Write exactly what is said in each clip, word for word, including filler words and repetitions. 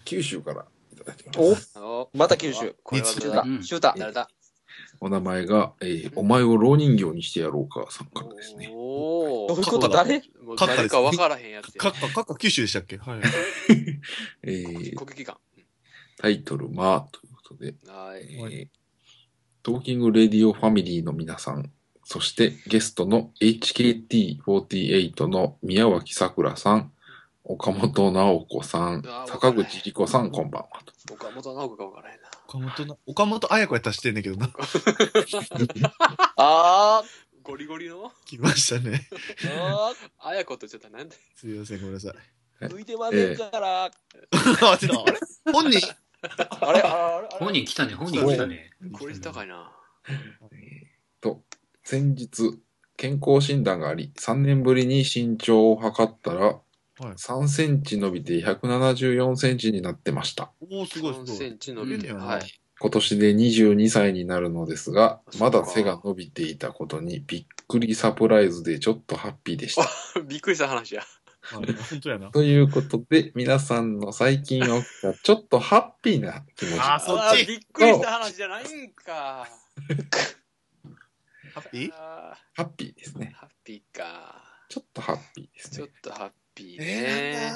九州からいただいてます。 おまた九州。 これはシュータ。シュータ。 誰だ。 お名前が、えー、お前を蝋人形にしてやろうかさんからですね。 おどういうこと誰誰か分からへんやつ。 かっか、かっか九州でしたっけ？はい。 えー、 国技館。 タイトル、まあ、ということで、 はい。 えー、トーキングレディオファミリーの皆さん、そしてゲストの エイチケーティーフォーティーエイト の宮脇さくらさん、岡本直子さん、坂口理子さん、こんばんは。 岡本直子が分からへんな。 岡本な、岡本彩子やったら知ってんねんけどな。 あー。 ゴリゴリの来ましたね。 ああ、綾子って言っちゃった。なんで？ すいません、ごめんなさい。 浮いてませんから。 あ、ちょっと、あれ本人あれあれ本人来たね、本人来たね。 クオリティ高いな。 えー、と、先日、健康診断があり、さんねんぶりに身長を測ったら、はい、さんセンチ伸びてひゃくななじゅうよんセンチになってました。 おー、すごいすごい。 さんセンチ伸びて、はい。 今年でにじゅうにさいになるのですが、まだ背が伸びていたことにびっくりサプライズでちょっとハッピーでした。 びっくりした話や。 本当やな。 ということで、皆さんの最近起きたちょっとハッピーな気持ち。 あ、そっち。 びっくりした話じゃないんか。 ハッピー？ ハッピーですね。 ハッピーか。 ちょっとハッピーですね。 ちょっとハッピーね。 えー、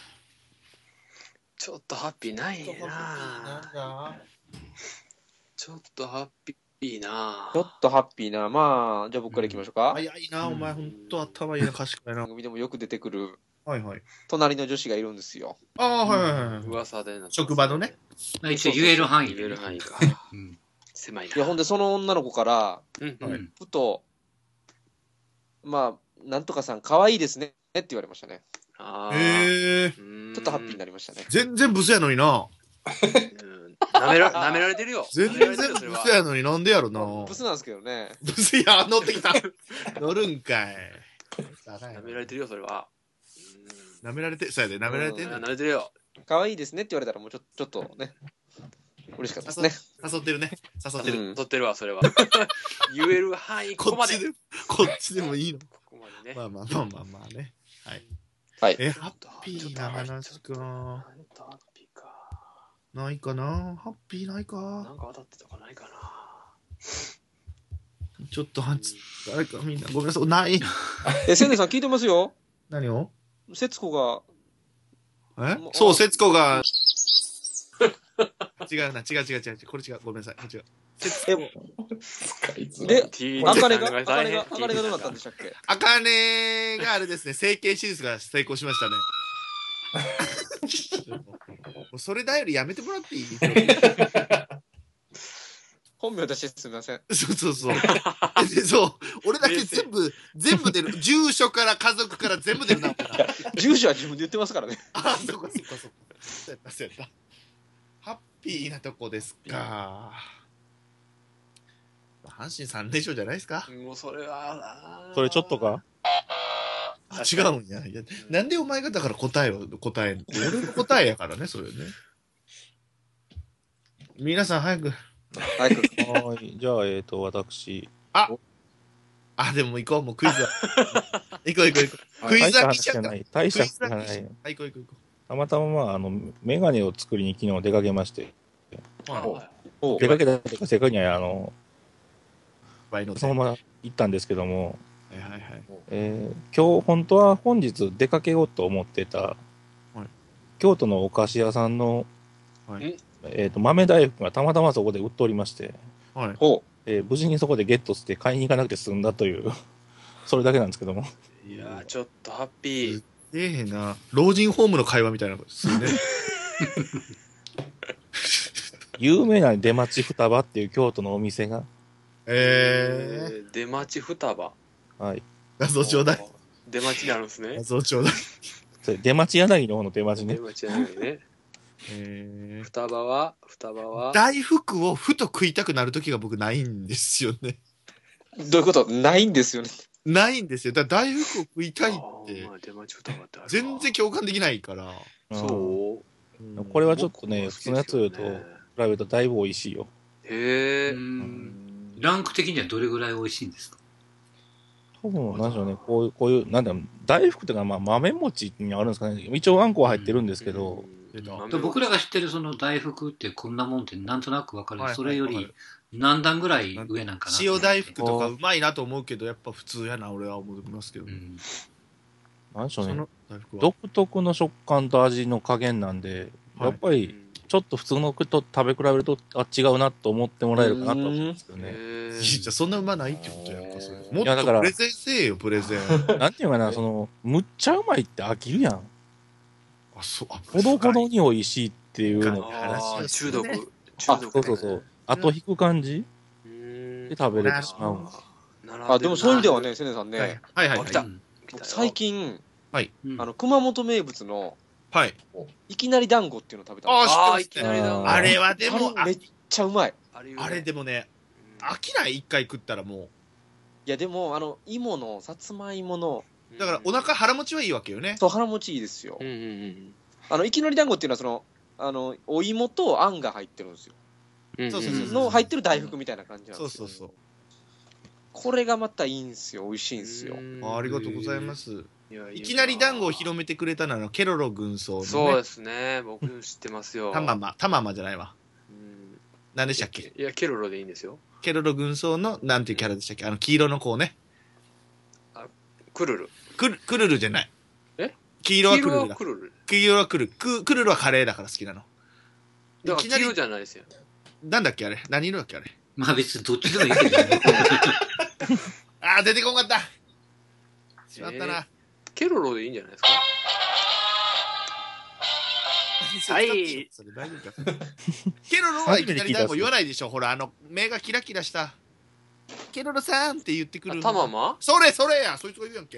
ちょっとハッピーないねな。ちょっとハッピーな。 ちょっとハッピーな。まあ、じゃあ僕から行きましょうか。 早いな、お前、ほんと頭いいな、賢いな。 番組でもよく出てくる、 はいはい。 隣の女子がいるんですよ。 ああ、はいはいはい。 噂でな。 職場のね。 一応言える範囲で。 言える範囲か。狭いな。 いや、ほんでその女の子から、 うんはい、 ふと、まあ、なんとかさん可愛いですねって言われましたね。 ああ。へえ。 ちょっとハッピーになりましたね。 全然ブスやのにな。 なめら、なめられてるよ。 全然ブスやのになんでやろな。 ブスなんですけどね。 ブスや、乗ってきた。乗るんかい。 なめられてるよ、それは。 なめられて、そうやで、なめられてんの。なめられてるよ。 可愛いですねって言われたらもうちょちょっとね、嬉しかったですね。 誘ってるね。誘ってる。 誘ってるわ、それは。言える範囲、ここまで。 こっちでもいいの。 ここまでね。 まあまあまあまあまあね。はい。 はい。 え、ハッピーな話か。ないかな、ハッピーないか。 なんか当たってたかないかな。 ちょっとはつ、誰かみんな、ごめんなさい、ない。 え、千年さん聞いてますよ。 何を？ 節子が。 え？そう、節子が。違うな、違う違う違う、これ違う、ごめんなさい、違う。 え、で、あかねが、あかねが、あかねがどうなったんでしたっけ？ あかねがあれですね、整形手術が成功しましたね。もうそれだよりやめてもらっていい？ 本名出してすみません。 そうそうそう。でそう、俺だけ全部、全部出る。住所から家族から全部出るな。 住所は自分で言ってますからね。 あ、そっかそっかそっか。そうやった、そうやった。ハッピーなとこですか。阪神さん連勝じゃないですか。 もうそれは、 それちょっとか違うんや。いや、なんでお前がだから答えを答えん。俺の答えやからね、それね。皆さん早く。 早く。 はい。じゃあ、えっと、私。 ああ、でも行こう、もうクイズは。行こう行こう行こう。クイズは来ちゃった。 大した話じゃない。 はい、行こう行こう行こう。たまたま、まあ、あの、メガネを作りに昨日出かけまして。 はい。 出かけたというか、正確には、あの、 のそのまま行ったんですけども、 はいはいはい。 えー、今日、本当は本日出かけようと思ってた、はい、京都のお菓子屋さんの、はい、えーと、豆大福がたまたまそこで売っておりまして、 はい、 えー、無事にそこでゲットして買いに行かなくて済んだというそれだけなんですけども。 いやー、ちょっとハッピー。 ええな、老人ホームの会話みたいなことですね。 有名な出町双葉っていう京都のお店が、 えー、 えー、出町双葉。 はい。 画像ちょうだい。 出町になるんですね。 画像ちょうだい。 それ出町柳の方の出町ね。 出町柳ね。 えー、 双葉は、双葉は。 大福をふと食いたくなる時が僕ないんですよね。 どういうこと？ないんですよね。 ないんですよ。だから大福を食いたいって。 出町双葉ってある。 全然共感できないから。 そう、 うん、これはちょっとね、普通のやつと比べるとだいぶ美味しいよ。 へえ。 ランク的にはどれぐらい美味しいんですか？ 多分、なんでしょうね、こういう、こういう、なんだろう、大福というか、まあ、豆餅にあるんですかね。一応あんこは入ってるんですけど、 で僕らが知ってるその大福ってこんなもんってなんとなく分かる、 はいはいそれより何段ぐらい上なんかな。 塩大福とかうまいなと思うけど、やっぱ普通やな、俺は思いますけど。 うん、 なんでしょうねその、大福は。 独特の食感と味の加減なんで、 はいやっぱり、ちょっと普通のと食べ比べると、あ、違うなと思ってもらえるかなと思うんですけどね。 へいやじゃあそんなうまないってことやんか、それ。もっいやだからとプレゼンせえよ、プレゼン。 なんていうかな、その、むっちゃうまいって飽きるやん。 あ、そう、あ、 ほどほどに美味しいっていうの。 ああ、中毒。 あ、 中毒。 そうそうそう。後引く感じうーんで食べれてしまう。 あ、でもそういう意味ではね、せねさんね、 はいはいはい。 あ来たうん僕最近、 うんあの、熊本名物の、 はい。 いきなり団子っていうのを食べたんですよ。 ああ、いあー知ってますきなりだ。 あーあれはでも、ああれめっちゃうまい。 あれあれでもね、飽きない一回食ったらもいや、でも、あの、芋の、さつまいもの、 う。だからお腹腹持ちはいいわけよね。 そう、腹持ちいいですよう。んうんうんあの、いきなり団子っていうのは、その、あの、お芋とあんが入ってるんですよ。 うん。 そうそうそうの入ってる大福みたいな感じなんですよ。 そうそうそう。 これがまたいいんですよ。美味しいんですよ。 あありがとうございま。す。 いやいきなり団子を広めてくれたのはケロロ軍曹のね。 そうですね。僕知ってますよ。 タママ、タママじゃないわ。 うん。 何でしたっけいや、ケロロでいいんですよ。 ケロロ軍曹の、なんていうキャラでしたっけあの、黄色の子ね。 クルル。 クル、クルルじゃない。 え黄色はクルルだ黄色はク。ルル。 黄色はクルル。ククルルはカレーだから好きなの。 だから黄色いきなり、 じゃないですよ。 なんだっけあれ何色だっけあれまあ別にどっちでもいいけど、ね、 あー、出てこんかったしまったな。 ケロロでいいんじゃないですか。はいそれ大丈夫かケロロはいきなり団子言わないでしょほら、あの、目がキラキラした。ケロロさんって言ってくる。 あタママそれそれやそいつが言うやんけ。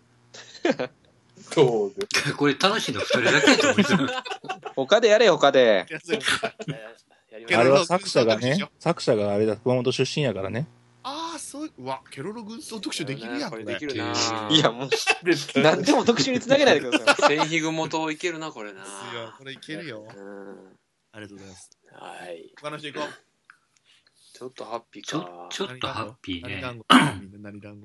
そうです。 これ楽しいのふたりだけやと思うんですよ。 他でやれ、他で。 いやそれやりましょうあれは作者がね、作者があれだ、熊本出身やからね。 ああ、そういう、うわ、ケロロ軍曹特集できるやん、これ。 これできるな。 いや、もう、何でも特集につなげないでください。 千ひぐもといけるな、これな。 いやこれいけるよ。 うん。 ありがとうございます。 はい。 他の人行こう。 ちょっとハッピーちょか。 ちょっとハッピーね。 何団子みんな何団子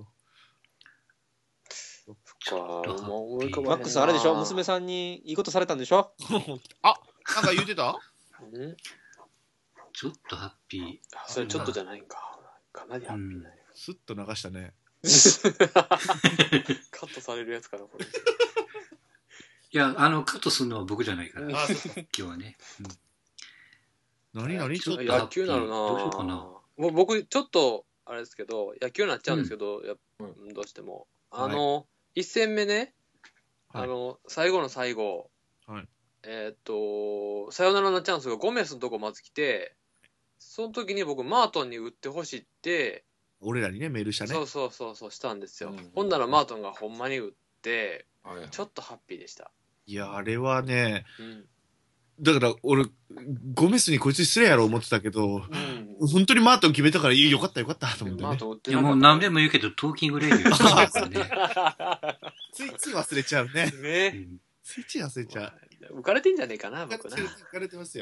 か、もう思い浮かばへんなマックスあれでしょ娘さんにいいことされたんでしょあ、なんか言うてたうんちょっとハッピー。 あそれちょっとじゃないんか。かなりハッピーなやスッと流したね。 つ。カットされるやつかな、これ。 いや、あの、カットするのは僕じゃないから、今あ、 日はね。 何何ちょっと。 野球なるなどうしようかなもう僕、ちょっと、あれですけど、野球になっちゃうんですけど、やっどうしても。あの、一戦目ね、 はいあの、最後の最後、 はいえーっと、サヨナラのチャンスがゴメスのとこまず来て、その時に僕、マートンに打ってほしいって、 俺らにね、メールしたね。 そうそうそうそうしたんですよ。 うんほんならマートンがほんまに打って、 はいちょっとハッピーでした。 いや、あれはね、 うん。 だから俺、ゴメスにこいつ失礼やろ思ってたけど、 うん。 本当にマートン決めたから、いいよかったよかったと思ってね。 マートン打っていや、 なかったもう何でも言うけど、トーキングレディオしてますからね。 ついつい忘れちゃうね。 うねんついつい忘れちゃう。 浮かれてんじゃねえかな、 浮僕な。 かれてますよ。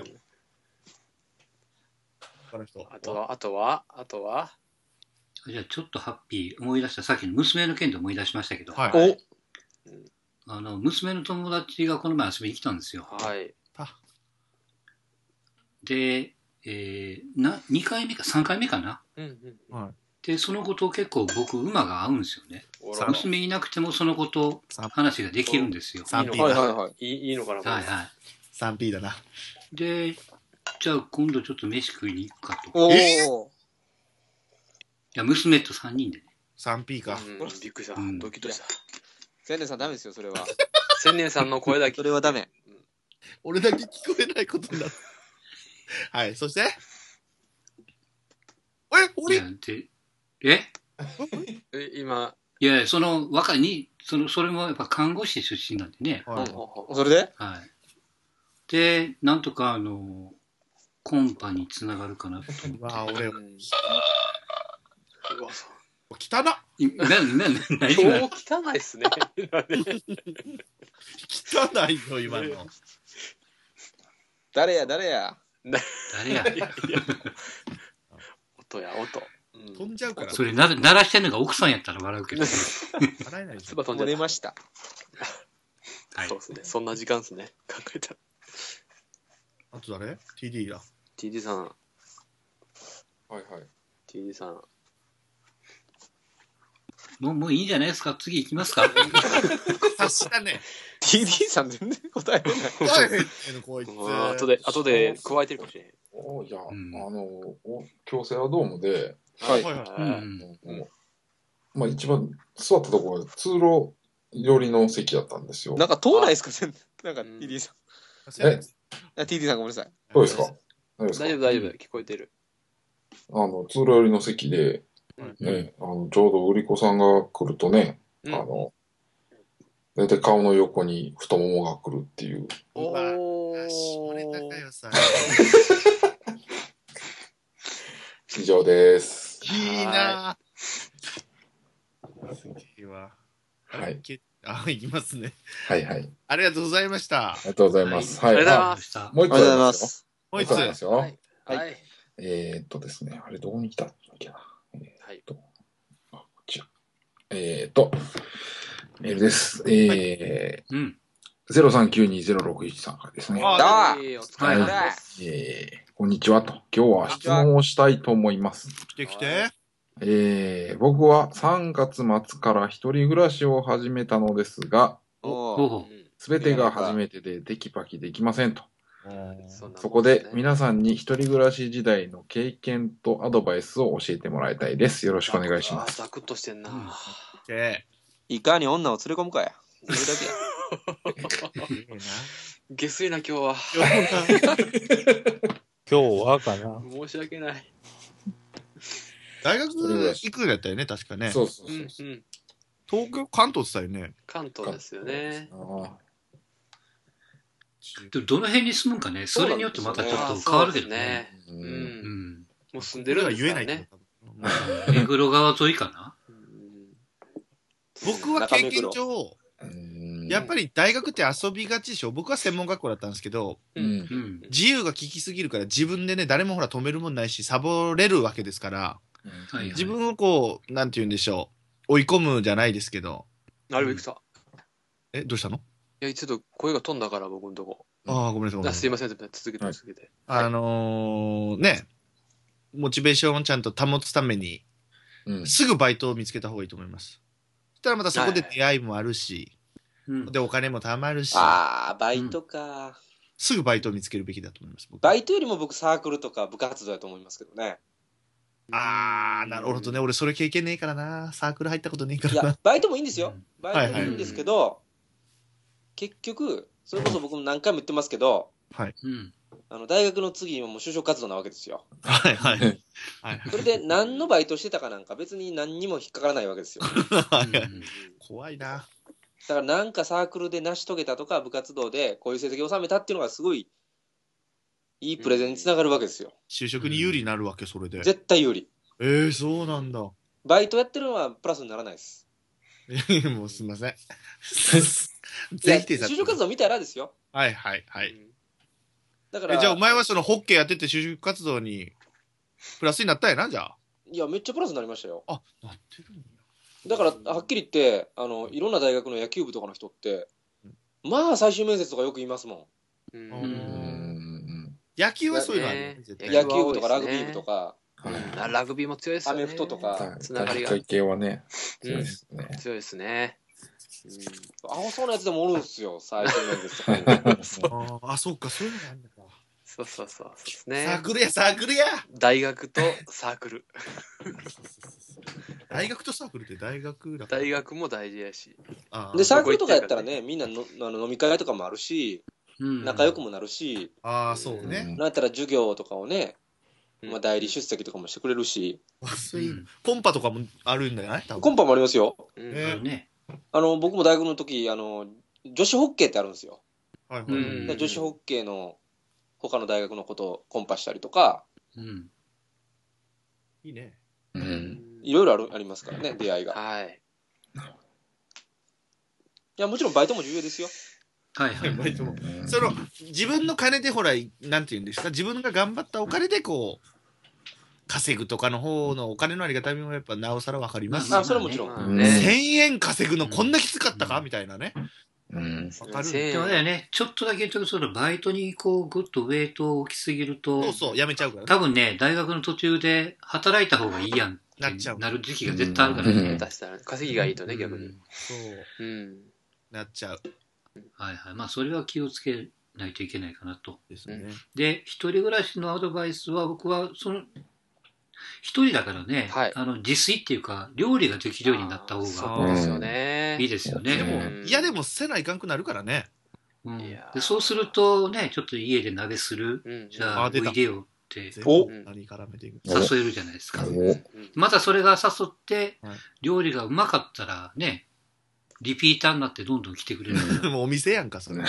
他の人。 あとは、あとは、あとは、 じゃあちょっとハッピー思い出した、さっきの娘の件で思い出しましたけど、 はいおあの娘の友達がこの前遊びに来たんですよ。 はい。 あで、えーなにかいめかさんかいめかな。 うんうん。 はい。 でその子と結構僕馬が合うんですよね。 おら娘いなくてもその子と話ができるんですよ。 さんピーはいだ。 はいはい。 いいいいのかな、これはいはさんピー だな。 い。で、じゃあ今度ちょっと飯食いに行くかと。いおえお。 や、娘とさんにんでね。 さんピー か。 うん、びっくりした。 うんドキッとした。 千年さんダメですよ、それは。 千年さんの声だけ。 それはダメ。 俺だけ聞こえないことになる。はい、そしてえい俺やでええ、今、 いや、その若いに、そのそれもやっぱ看護師出身なんでね。 はいほうほうほうそれではい。で、なんとかあの、コンパにつながるかなと思って。 わあ、俺、 うんうわそう汚っいな、な、な、何超今汚いっすね。 汚いよ、今の。 誰や誰や誰や。 いやいや音や、音。うん飛んじゃうから。 それな、鳴らしてんのが奥さんやったら笑うけど。 笑えないじゃん。 唾飛んじゃった。 もう寝ました。 はいそうですね。そんな時間ですね。考えたら。 あと誰 ?ティーディー だ。 ティーディー さん、 はいはい。 ティーディー さん。 もう、もういいんじゃないですか。次行きますか。 察したね。 ティーディー さん全然答えれない。 答えへんねんこいつ。 あ後で、後で加えてるかもしれへん。 おいや、 うんあの、お京セラドームで、 はいはいはい。 うはいん。 うんまあ一番座ったところが通路寄りの席だったんですよ。 なんか通らないですか全然。なんか ティーディー さん。 え、 あ ティーディー さんごめんなさい。 どうですか大丈夫ですか大丈夫、大丈夫。聞こえてる。 あの、通路寄りの席で、 うんね、あの、ちょうど売り子さんが来るとね、 うんあの、大体顔の横に太ももが来るっていう。 うわお下ネタかー。 よさ。 以上です。 いいなぁ。すげえわ。あれはい。 けあ、いきますね。 はいはい。 ありがとうございましたあ。りがとうございます。 ははいい。 ありがとうございあますした。 もう一個ありがとうございまありますす。 もう一つ。 よ。もう一個ありますよ。 はい。 はいはい。 えー、っとですね、あれどこに来たんだっけな。えーっはい。 と、あ、こっちや。えー、っと、メールです。えー、 うん。 ゼロさんきゅうにゼロろくいちさんからですね。 あだはいお疲れ様はです。 えー、こんにちはと。今日は質問をしたいと思います。 来て来て。 えー、僕はさんがつ末から一人暮らしを始めたのですが、 おーほうほすべてが初めてでテキパキできませんと。 そんなもんすねそこで皆さんに一人暮らし時代の経験とアドバイスを教えてもらいたいです。よろしくお願いします。 ザクッとしてんな。 うん来て。 いかに女を連れ込むかや。それだけや。 いいな下水な今日は。 今日はかな。 申し訳ない。 大学行くんやったよね、確かね。 そうそううんそうう。 ん。 東京、関東って言ったよね。 関東ですよね。 あでもどの辺に住むんかね。それによってまたちょっと変わるけどね。 ーううん。 うんん。 もう住んでるんです言えないからね。 けど。 目黒川沿いかな。 うん僕は経験上、 うんやっぱり大学って遊びがちでしょ。僕は専門学校だったんですけど、 うんうん。 自由が利きすぎるから自分でね、誰もほら止めるもんないし、サボれるわけですから、 はい。 自分をこう、なんて言うんでしょう、追い込むじゃないですけど、 なるべくさ。 え、どうしたのいや、ちょっと声が飛んだから、僕のとこ。 ああ、ごめんなさいごめんなさい。 あすいません、続けて、 はい続けて。 あのー、ね、モチベーションをちゃんと保つために、 うんすぐバイトを見つけた方がいいと思います。そしたらまたそこで出会いもあるし、 うん。 で、お金も貯まるし、 ああ、バイトか。 すぐバイトを見つけるべきだと思います。僕バイトよりも僕サークルとか部活動だと思いますけどね。 あー、なるほどね。俺それ経験ねえからな。サークル入ったことねえかいらなや。、バイトもいいんですよ。バイトもいいはいんですけど、結局、それこそ僕も何回も言ってますけど、 うん。 あの大学の次はもう就職活動なわけですよ。 はいはい。はいそれで何のバイトしてたかなんか別に何にも引っかからないわけですよ。 はいはい。 うん怖いな。 だからなんかサークルで成し遂げたとか部活動でこういう成績を収めたっていうのがすごいいいプレゼンにつながるわけですよ。 就職に有利になるわけ、それで。 絶対有利。 えー、そうなんだ。 バイトやってるのはプラスにならないです。 もうすみません。 いや全否定されて就職活動見たらですよ。 はいはいはい。 だから、 えじゃあお前はそのホッケーやってて就職活動にプラスになったんやな、じゃあ。 いや、めっちゃプラスになりましたよ。 あ、なってるんや。 だから、はっきり言って、あの、いろんな大学の野球部とかの人って、まあ、最終面接とかよく言いますもう。 うんん野球はそういうのあるよねね、 ん。 絶対野球部とかラグビー部とか、 うんあラグビーも強いですよね。 アメフトとかはいつながりが体育会系はね、強いですね。 強いですね。 アホそうなやつでもおるんすよ、最終面接とかに。 あーあ、そうか、そういうのがあるのか。 そうそうそうそうですサーね。 クルや、サークルや大学とサークル。 大学とサークルって大学だから。 大学も大事やし。 あーで、サークルとかやったらね、みんなのあの飲み会とかもあるし、 うん。 仲良くもなるし、 あー、そうね。 なんやったら授業とかをね、 うんまあ、代理出席とかもしてくれるし、 あそういうコンパとかもあるんじゃない多分コンパもありますよ。 うんえあるね。 あの、僕も大学の時、あの、女子ホッケーってあるんですよ。 はいはい。 うんで女子ホッケーの他の大学のことをコンパしたりとか、 うん。 いいね。 うん。 いろいろあるありますからね、出会いが。いはい。 や、もちろんバイトも重要ですよ。 はいはい。 バイトもその自分の金でほらなんて言うんですか、自分が頑張ったお金でこう稼ぐとかの方のお金のありがたみもやっぱなおさらわかります。 あ、それはもちろん。 うんねせんえん稼ぐのこんなきつかったかみたいなね。 うん。 わかる。 せんえんでもだよね、ちょっとだけ言うと、そのバイトにこう、ぐっとウェイトを置きすぎると、 そうそう、やめちゃうからね。 多分ね、大学の途中で働いた方がいいやんなっちゃうなる時期が絶対あるからうんね。 出したら稼ぎがいいとね、逆に。 そう、 うん。 なっちゃう。 はいはい。まあ、それは気をつけないといけないかなと。 ですね。 で、一人暮らしのアドバイスは、僕は、その、一人だからね、 はいあの、自炊っていうか、料理ができるようになった方がそうですよね。 いいですよね。 でもう、んいやでもせないかんくなるからね。 うんいやーでそうするとね、ちょっと家で鍋する、 うん。 じゃあ、おあ出たいでよって全お部何絡めていく。 誘えるじゃないですか。 おうんまたそれが誘ってはい、 料理がうまかったらね、リピーターになってどんどん来てくれるから。 もうお店やんか、それ。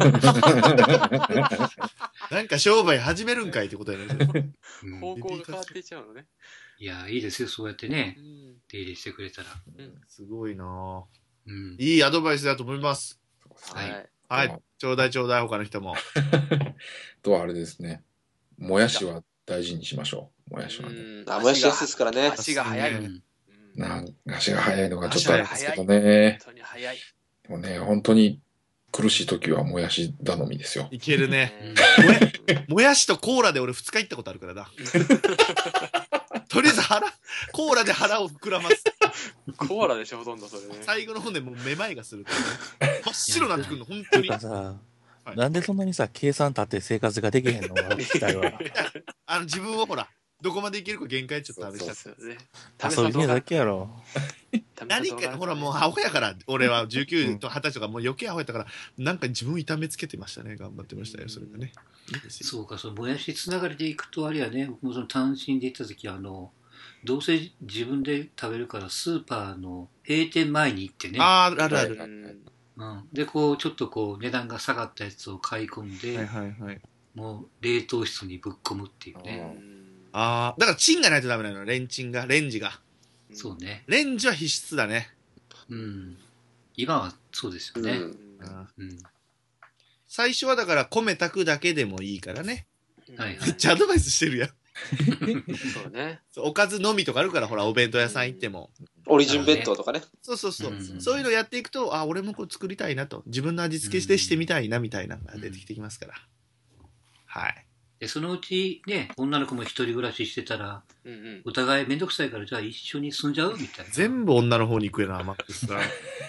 なんか商売始めるんかいってことやね。 うん方向が変わっていっちゃうのね。 いや、いいですよ、そうやってねう、ん。 出入りしてくれたら。 すごいなぁ。 うん。 いいアドバイスだと思います。 ははいい。 はい。ちょうだいちょうだい、他の人も。 と、あれですね。もやしは大事にしましょう。もやしはね。 うんあ、もやしやすいですからね。 足が速い。 ううんんなん足が速いのがちょっとあれですけどね。 本当に速い。 でもね、本当に苦しい時はもやし頼みですよ。 いけるね。 うんもやしとコーラで俺二日行ったことあるからな。とりあえず腹、コーラで腹を膨らます。 コーラでしょ、ほとんどそれね。 最後の方でもうめまいがするからね。真っ白になってくるの、本当にてか。さ、 はいなんでそんなにさ、計算立って生活ができへんのか聞きたいわ。 あの、自分をほら、どこまでいけるか限界ちょっとあれしちゃって。 そうですよね。 遊びねだけやろ。 何か、ほらもうアホやから、俺はじゅうきゅうとはたちとかもう余計アホやったから、なんか自分痛めつけてましたね。頑張ってましたよ、それがね。いいですよ。 そうか、そのもやしつながりでいくと、あれやね、僕もその単身で行った時、あの、どうせ自分で食べるから、スーパーの閉店前に行ってね、 あー、あるある。 うはんうん、で、こう、ちょっとこう、値段が下がったやつを買い込んで、 いはいはい。 もう冷凍室にぶっ込むっていううね。 んあー、だからチンがないとダメなの、レンチンが、レンジが。 そうね。 レンジは必須だね。 うん。今はそうですよね。 うんあーうん。 最初はだから米炊くだけでもいいからね。 はいはいめっちゃアドバイスしてるやん。 そうね。 そうおかずのみとかあるから、ほら、お弁当屋さん行っても。 オリジン弁当とかね。 そうそうそう。 うんそういうのやっていくと、あ、俺もこれ作りたいなと。自分の味付けしてしてみたいな、みたいなのが出てきてきますから。はい。 で、そのうちね、女の子も一人暮らししてたら、 うんうん。 お互いめんどくさいから、じゃあ一緒に住んじゃうみたいな。 全部女の方に行くよな、マックスさん。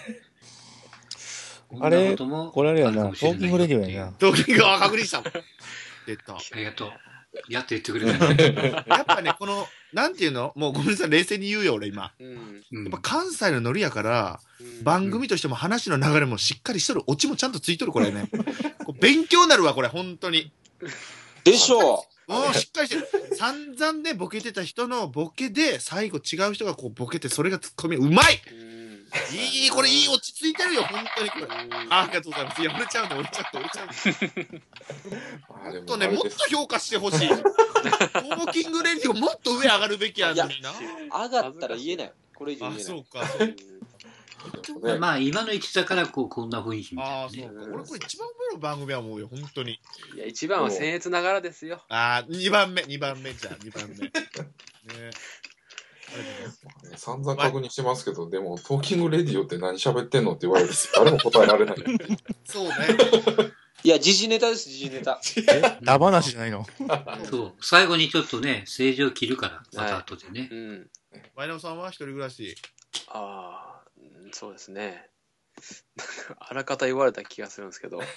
あれこんなこともこれあれやな、 るかもしれないトーキングレディオやな。 トーキングは確認したもん。出た。 ありがとう。やって言ってくれたね。 やっぱね、この、なんていうのもうごめんなさい、冷静に言うよ、俺今。 うんうんやっぱ関西のノリやから、 うん番組としても話の流れもしっかりしとる、オチもちゃんとついとる、これね。こう勉強になるわ、これ、本当に。 でしょもうしっかりしてる。散々ね、ボケてた人のボケで、最後違う人がこうボケて、それがツッコミ、うまいうんいい、これいい、落ち着いてるよ、本当にこれ。 うんあありがとうございます。いや、折れちゃうね、折れちゃって、折れちゃうね。 あれもっとね、もっと評価してほしい。トーキングレディオもっと上上がるべきやのにな。 上がったら言えない。これ以上あ、 言えない。 そうか。 ねまあ、今の位置だから、こう、こんな雰囲気みたああ、 いなね。 そうか。俺これ一番上の番組は思うよ、本当に。 いや、一番は僭越ながらですよ。 ああ、にばんめ、にばんめじゃあ、にばんめ。ね。ありがとうございます。 ね散々確認してますけど、でも、トーキングレディオって何喋ってんのって言われると、誰も答えられない。 そうね。 いや、時事ネタです、時事ネタ。 えダ話じゃないの？ そう。最後にちょっとね、政治を切るから、また後でね。 うん。 マイナオさんは一人暮らし。 ああ、うんそうですね。なんかあらかた言われた気がするんですけど、 ん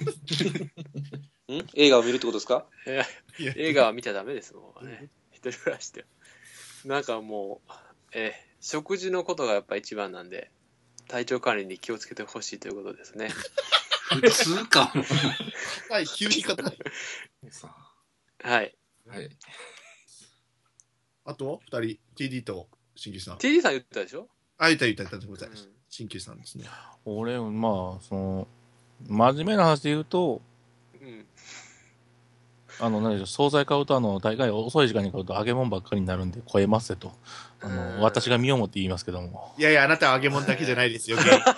映画を見るってことですか？ えいや映画は見ちゃダメですもんね。一人暮らしで。なんかもう、えー食事のことがやっぱ一番なんで、体調管理に気をつけてほしいということですね。 普通かも。 はい、急に硬い。 さはい。 あはい。 あと、二人、ティーディー と新旧さん。 ティーディー さん言ってたでしょ、 あ、いたいたいた、ごめんなさいうん。 新旧さんですね。 俺、まあ、その、真面目な話で言うと、 うん。 あの、何でしょう、惣菜買うと、あの、大概遅い時間に買うと揚げ物ばっかりになるんで、超えますせと。あうんの、私が身をもって言いますけども。 いやいや、あなたは揚げ物だけじゃないですよ。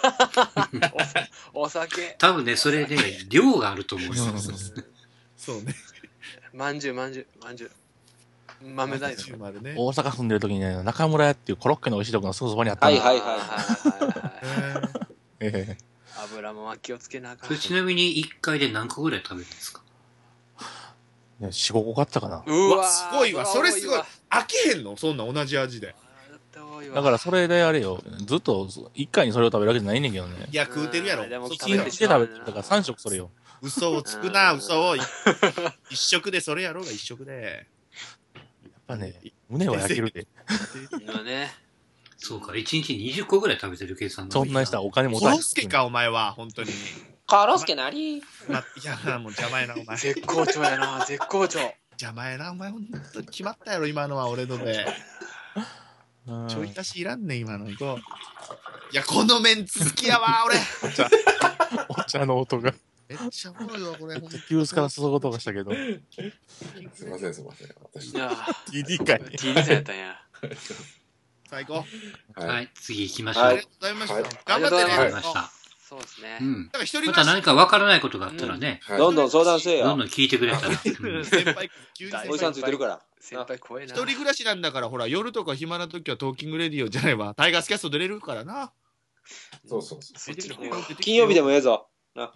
お酒、 多分ね、それね、量があると思うよ。 うんそうね。 まんじゅう、まんじゅう、まんじゅう。 豆大福丸ね。 大阪住んでる時にね、中村屋っていうコロッケの美味しいところのすぐそばにあったの。 はいはいはいはいはいはい。 ええ油も気をつけなあかん。 それちなみにいっかいで何個ぐらい食べるんですか？ ね、よん、ごこ買ったかな。 ううわ、 わすごいわ。それすごいわ。 飽きへんのそんな同じ味で。 だからそれであれよ、ずっといっかいにそれを食べるわけじゃないねんけどね。 いや、食うてるやろうんで。もそっいちちやろにちで食べてるだからさん食それよ。 嘘をつくな、嘘を。一食でそれやろうが一食で。 やっぱね、胸は焼けるで。 今ね。 そうか、いちにちにじゅっこぐらい食べてる計算そんな人はお金持コたない。 ロスケか、お前は、本当に。 カロスケなりま、いや、もう邪魔やな、お前。 絶好調やな、絶好調。 邪魔やな、お前、本当に決まったやろ、今のは俺ので。 うんちょい足しいらんねん、今の。行こう。いや、このメンツ好きやわ、俺。 お茶の音が。 めっちゃおもろいわ、これ。 急須から注ぐ音がしたけど。 すいません、すいません。私い。やティーディー かい。 ティーディー さんやったんや。 最高。 は。 はいい、次行きましょう。 はいありがとうございました。 はい頑張ってね。 ありがとうございましたそうですねう。ん。 なんか一人暮まらした何かわからないことがあったらね、 はいどんどん相談せえやどんどん聞いてくれたら。うん先輩、急に先輩おじさんついてるから先輩怖いな。 一人暮らしなんだから、ほら、夜とか暇な時はトーキングレディオじゃないわ。タイガースキャスト出れるからな。 そうそうそう。 そっちの方が。 金曜日でもええぞ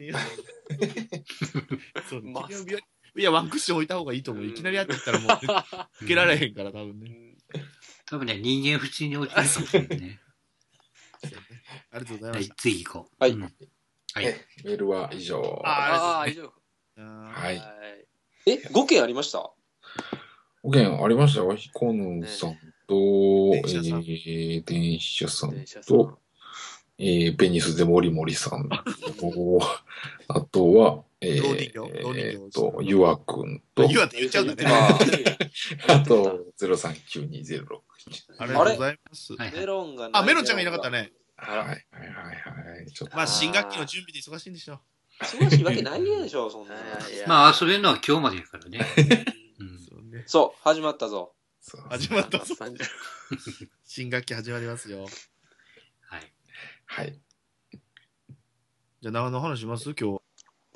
そうまあ金曜日はいや、ワンクッション置いた方がいいと思う。いきなりやってったらもう、受けられへんから、多分ね。 多分ね、人間不信に陥るかもしれないね。 ありがとうございはいまし、 次行こう。 はいうんはい。 えメールは以上。 あああ、以上。 た。あはい。 えごけんありましたごけんありましたよ。ヒコヌンさんと、え電車さんー、電車さん電車さんと、えー、ベニスでモリモリさんと、あとは、え老人形老ー、 人形えーと、ゆわくんと、 言わって言っちゃうんだね。 ああと、ゼロさんきゅうにゼロろくいち。 ありがとうございます。 はいメロンがないあ、メロンちゃんがいなかったね。 はいはいはいはい。ちょっと、 まあ、新学期の準備で忙しいんでしょ。 忙しいわけないでしょそんなまあ、遊べるのは今日までやからね。うん。 そうね。 そう始まったぞそう始まったぞ。 さんじゅう新学期始まりますよ。 はい。 はい。 じゃあ、生の話します今日。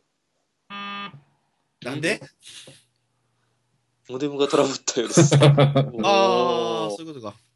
なんでモデムがトラブったようですああ、そういうことか。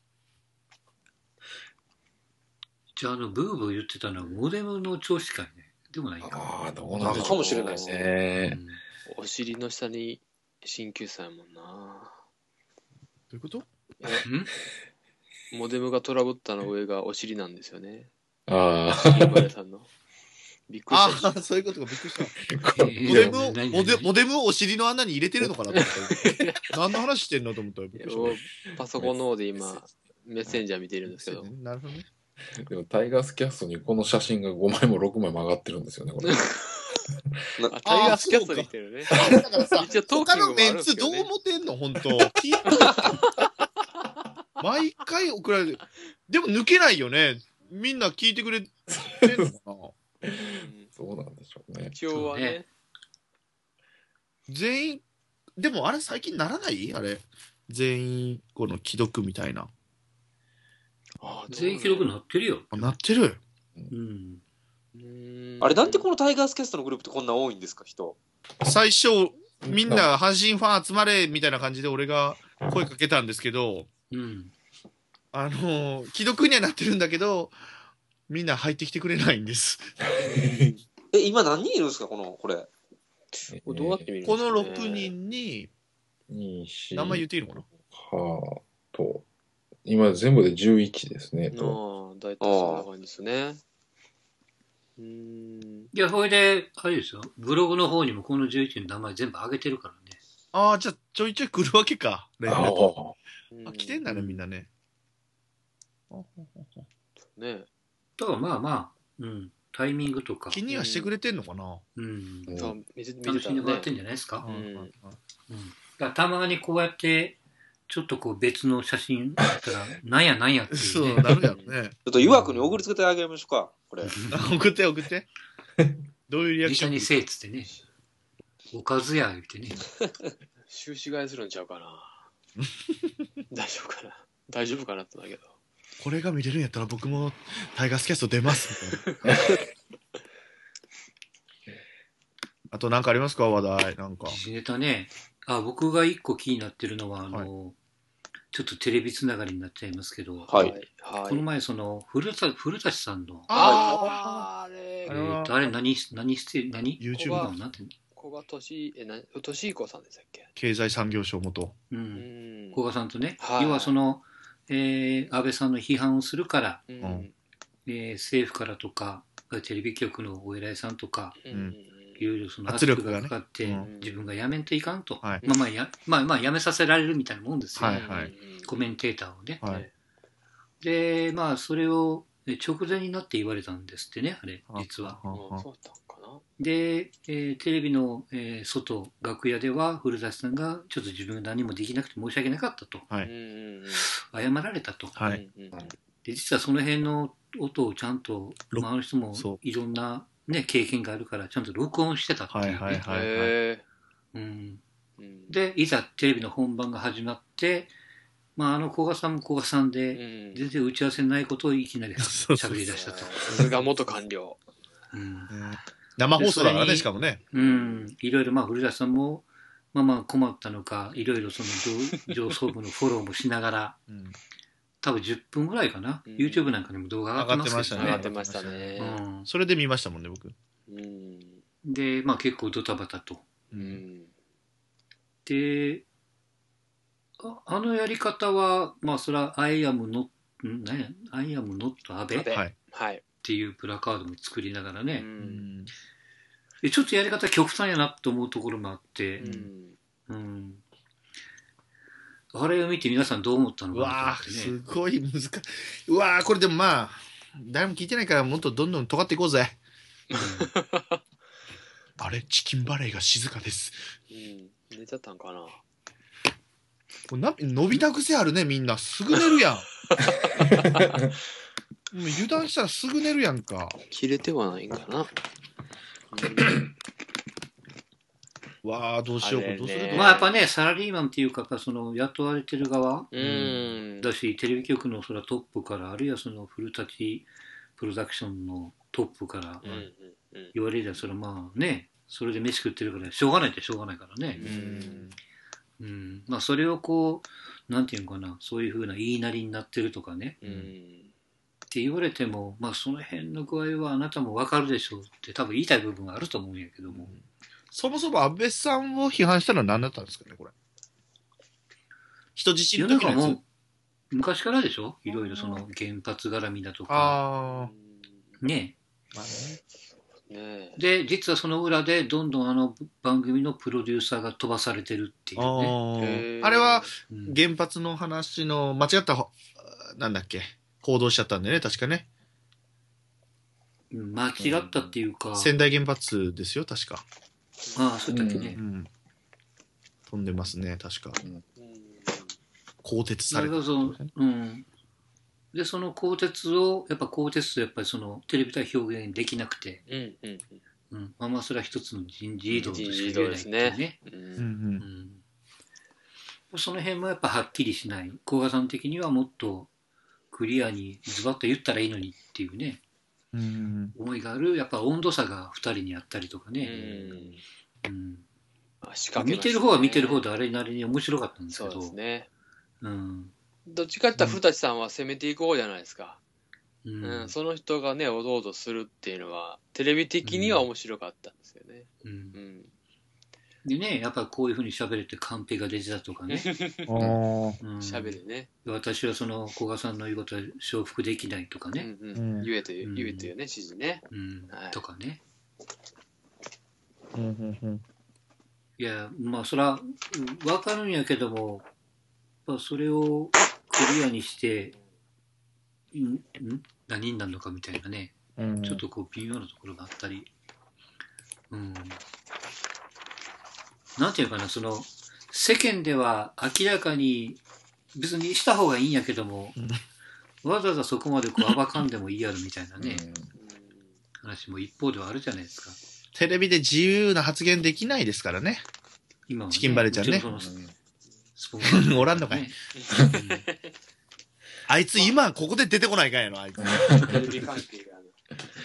じゃあ、あの、ブーブー言ってたのは、モデムの調子かいね。でもないか。 ああ、どうなんでしょうかもしれないですね。 お尻の下に鍼灸師やもんな。 どういうことうんモデムがトラブったの上がお尻なんですよね。 あ新丸さんの。びっくりあしたでしあ、そういうことか。びっくりした。 えーモデムを、 何モデ何モデムをお尻の穴に入れてるのかなと思った。何の話してんのと思ったらびっくりしたょ。パソコンの方で今、メッセンジャー見てるんですけど。 なるほどね。 あ。でも、タイガースキャストにこの写真がごまいもろくまいも上がってるんですよね、これ。 あ、タイガースキャストに来てるね。 だからさ、 一応トー他キングもあのメンツるんですけどねどう思ってんの本当聞いてる毎回送られて。でも抜けないよね。みんな聞いてくれてんのかなうんそうなんでしょうね。 一応はね。 全員、でもあれ最近ならないあれ。全員、この既読みたいな。 あ全員記録になってるよ。 あ、なってる。 うん。 うんあれなんでこのタイガースキャストのグループってこんな多いんですか人最初、みんな阪神ファン集まれみたいな感じで俺が声かけたんですけど、 うん。 あのー、既読にはなってるんだけど、みんな入ってきてくれないんです。 え今何人いるんですかこのこれこれどうやって見るんですかねこのろくにんに、 に、し、 名前言っていいのかなはと、今全部でじゅういちですね。とああ、大体そんな感じですね。うーん。 いや、それで、あれですよ。ブログの方にもこのじゅういちの名前全部上げてるからね。 ああ、じゃあちょいちょい来るわけか。連あ絡ああ、来てんだね、 うんみんなね。 ね。 だからまあまあ、うん。タイミングとか、 気にはしてくれてんのかな、 うん。 うんそう見て見楽てたらねしんでもらってんじゃないですか。 うんうん。だからたまにこうやって、ちょっとこう別の写真あったら、なんやなんやっていう、ね。 そう、なるやろね。 ちょっと岩くに送りつけてあげましょうかこれあ送って送って。どういうリアクション実際にせえっつってね。おかずや言ってね。 収支買いするんちゃうかな。大丈夫かな。大丈夫かなってだけど。 これが見れるんやったら僕もタイガースキャスト出ますみたいな。あと何かありますか話題なんか。 時事ネタね。 あ、僕が一個気になってるのは、あの、 はいちょっとテレビつながりになっちゃいますけど、 はい。 はい。 この前、その、古田、古舘さんの、 ああれえあれはーと、あれ何、何して、何 YouTube 今なんて、 古賀俊、え、な、俊彦さんでしたっけ？ 経済産業省元。 う。 うんん。 古賀さんとね、 はい要はその、えー安倍さんの批判をするから、 うん。 うんえー政府からとか、テレビ局のお偉いさんとか、 うん。 いろいろその圧力がねかかって、 うん自分が辞めんといかんと。 はいまあまあや、まあまあ辞めさせられるみたいなもんですよ。 はいはいコメンテーターをね。 はい。 で、まあそれをえ直前になって言われたんですってね、あれ、実は。 うんはそうだったんかな。 で、えーテレビの、えー外、楽屋では古舘さんがちょっと自分が何もできなくて申し訳なかったと。 はうんい。 謝られたと。 はい。 うんうんで、実はその辺の音をちゃんと、 ろまあ、あの人もそういろんなね、経験があるから、ちゃんと録音してたっていうね。 はいはいはいはい。 へうんーうんで、いざテレビの本番が始まって、まあ、あの古賀さんも古賀さんうで、 ん全然打ち合わせないことをいきなりそうそう喋り出したと。 さすが元官僚。 うんね生放送だからね、 でそれにしかもね。 うん、いろいろ、まあ、古田さんも、まあまあ困ったのか、いろいろその上上層部のフォローもしながら、 うん多分じゅっぷんぐらいかな、 うん YouTube なんかにも動画上がってますけどね上がって。ましたね。 うんそれで見ましたもんね、僕。 うん。 で、まあ結構ドタバタと。 う。 うんん。 で、ああのやり方は、まあそれは I am not, ん何や I am not 安倍っ安倍はい。 はい。 ていうプラカードも作りながらう。 ね、 うんんでちょっとやり方極端やなと思うところもあって、 うん。 うんあれを見て皆さんどう思ったのうかなと思わー、 ってね。 すごい難しい。うわー、これでもまあ、誰も聞いてないから、もっとどんどん尖っていこうぜ。あれ、チキンバレーが静かです。 うん。寝ちゃったんかな。 これな伸びた癖あるね、みんな。すぐ寝るやん。もう油断したらすぐ寝るやんか。 切れてはないんかな。 わあ、どうしよう、 あれねどうするまあやっぱね、サラリーマンっていうか、やっぱその雇われてる側うん。 だし、テレビ局のそれはトップから、あるいはその古舘プロダクションのトップからうん。うん。 言われりゃ、それはまあね、それで飯食ってるから、しょうがないってしょうがないからね。 うん。 うん。まあそれをこう、なんていうのかな、そういうふうな言いなりになってるとかね、 うん。 って言われても、まあその辺の具合はあなたもわかるでしょうって多分言いたい部分があると思うんやけども。 そもそも安倍さんを批判したのは何だったんですかね、これ。人質いやの時のやつなんかもう、昔からでしょいろいろその原発絡みだとか。 あねー、まあね。 ねえ。 で、実はその裏でどんどんあの番組のプロデューサーが飛ばされてるっていうね。 あへーーあれはうん原発の話の間違ったほ、なんだっけ、報道しちゃったんでね、確かね。 間違ったっていうか、 仙台原発ですよ、確か。 ああ、そうだっけねう。ん。飛んでますね、確か。 うん。 鋼鉄されてるだからそのうん。で、その鋼鉄を、やっぱ鋼鉄とやっぱりそのテレビでは表現できなくて、 うん。うん。 うん。まあまあそれは一つの人事異動としか人事異言えないって動ですねいうね。 う。 うんうんん。その辺もやっぱはっきりしない。古賀さん的にはもっとクリアにズバッと言ったらいいのにっていうね、 うんうん思いがある、やっぱ温度差がふたりにあったりとかうね。 ん。 うん。 あ仕掛けましたね見てる方は見てる方であれなりに面白かったんですそうけど、 ですね。 うん。 どっちかって言ったら古舘さんは攻めていこうじゃないですか。 ううん。 ん。 その人がね、おどおどするっていうのは、テレビ的には面白かったんですよね。 うんうん。 でね、やっぱりこういうふうに喋れてカンペが出てたとかね。 あーうん喋るね。 私はその古賀さんの言うことは承服できないとかうんね。 ううんん。言えとうん言えとよね、指示ね。 うんはいとかね。 うんうんうんいや、まあそれはうんわかるんやけども、まあ、それをクリアにして、んん何になるのかみたいなね。 うんちょっとこう微妙なところがあったり。うん。なんていうかな、その、世間では明らかに別にした方がいいんやけども、わざわざそこまでこう暴かんでもいいやろみたいなね、話も一方ではあるじゃないですか。 テレビで自由な発言できないですからね。 今は、ね、 チキンバレーちゃんねもちろんそのスポンサーとかねおらんのかい。あいつ今ここで出てこないかんやろ、あいつ。 テレビ関係がある。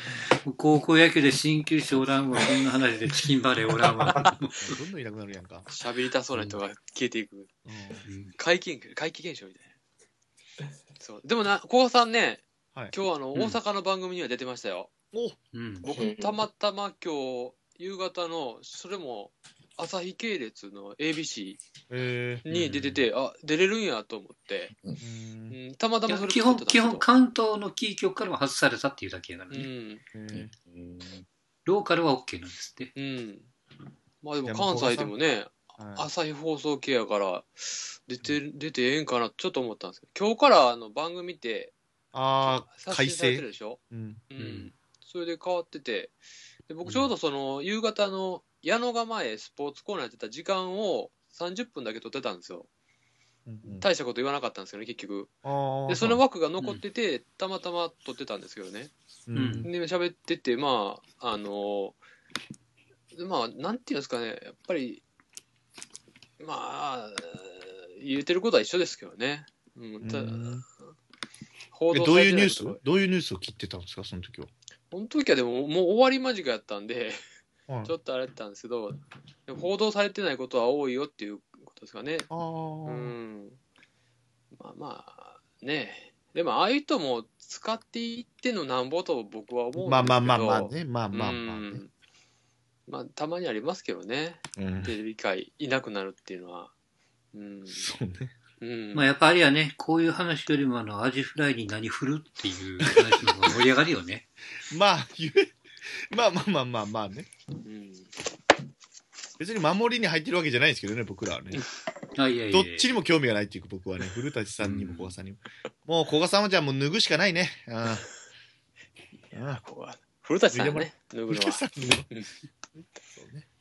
高校野球で鍼灸師おらんわ、こんな話でチキンバレーおらんわ。 どんどんいなくなるやんか。 喋りたそうな人が消えていく。怪奇現怪奇現象みたいな。そう。でもな、古賀さんね、 はい、 今日あの、 うん大阪の番組には出てましたよ。 おうん。 僕、たまたま今日、夕方の、それも、朝日系列の エービーシえーに出てて、あ、出れるんやと思って、 ー、ううんん、たまたまそれ基本、基本、 か関東のキー局からは外されたっていうだけやからうね。 ん。 えローカルは OK なんですって。 うん。まあでもいやもう関西でもね、 ーはい朝日放送系やから、出て、出てええんかなちょっと思ったんですけど、今日からあの番組って、 ああ、改刷新されて正るでしょ。 うん。 ううんん。 それで変わってて、で僕ちょうどその夕方の矢野が前スポーツコーナーやってた時間をさんじゅっぷんだけ取ってたんですよ。 うん大したこと言わなかったんですよね、結局。 ああ。 で、その枠が残ってて、たまたま撮ってたんですけどね。 うん。 うんで、喋ってて、まあ、あの、まあ、なんていうんですかね、やっぱり、まあ、言えてることは一緒ですけどね。うん、たうん報道えどういうニュースされてないことがどういうニュースを切ってたんですか、その時は。 その時はでも、もう終わり間近やったんで、 はいちょっとあれだったんですけど、でも報道されてないことは多いよっていうことですかね。 ああ、 うん。まあまあ、ね。でも、ああいう人も使っていってのなんぼと僕は思うんですけど。 まあまあまあまあね、まあまあまあね。 うんまあ、たまにありますけどね。 うん、 テレビ界いなくなるっていうのは。うん。 そうね。 うん。 まあやっぱりはね、こういう話よりもあの、アジフライに何振るっていう話の方が盛り上がるよね。 まあ、言え、まあまあまあまあまあね。 うん。 別に守りに入ってるわけじゃないですけどね、僕らはね。 あ、いやいやどっいやちにも興味がないっていうか、僕はね、古舘さんにも古賀さんにも。もう古賀さんはじゃあもう脱ぐしかないね。ああ。ああ。 ここは古舘さんやね、脱ぐのは。 古舘さんにも。そうね。